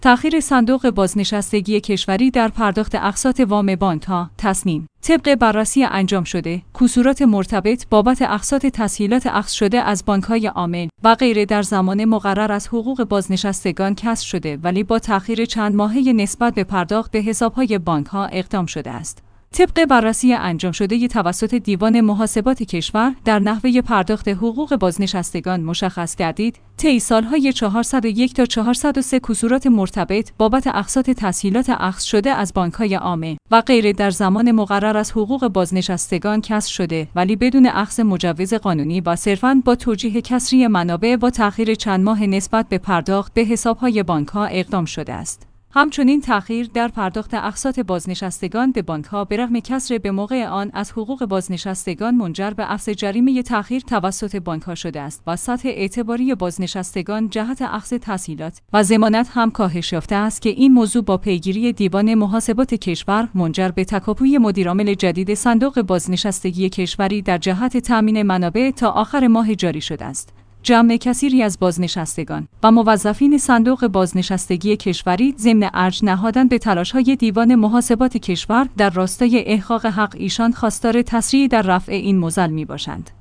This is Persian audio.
تأخیر صندوق بازنشستگی کشوری در پرداخت اقساط وام بانک‌ها. تصمیم طبق بررسی انجام شده، کسورات مرتبط بابت اقساط تسهیلات اخذ شده از بانک‌های عامل و غیره در زمان مقرر از حقوق بازنشستگان کسر شده، ولی با تأخیر چند ماهه نسبت به پرداخت به حساب‌های بانک‌ها اقدام شده است. طبق بررسی انجام شده توسط دیوان محاسبات کشور در نحوه پرداخت حقوق بازنشستگان مشخص گردید طی سالهای 401 تا 403 کسورات مرتبط بابت اقساط تسهیلات اخذ شده از بانک‌های عامه و غیره در زمان مقرر از حقوق بازنشستگان کسر شده، ولی بدون اخذ مجوز قانونی و صرفاً با توجیه کسری منابع با تأخیر چند ماه نسبت به پرداخت به حساب‌های بانک‌ها اقدام شده است. همچنین تأخیر در پرداخت اقساط بازنشستگان به بانک‌ها به رغم کسر به موقع آن از حقوق بازنشستگان منجر به افزایش جریمه تأخیر توسط بانک‌ها شده است و سطح اعتباری بازنشستگان جهت اخذ تسهیلات و ضمانت هم کاهش یافته است که این موضوع با پیگیری دیوان محاسبات کشور منجر به تکاپوی مدیرعامل جدید صندوق بازنشستگی کشوری در جهت تأمین منابع تا آخر ماه جاری شده است. جمع کثیری از بازنشستگان و موظفین صندوق بازنشستگی کشوری ضمن ارج نهادن به تلاش‌های دیوان محاسبات کشور در راستای احقاق حق ایشان خواستار تسریع در رفع این معضل می‌باشند.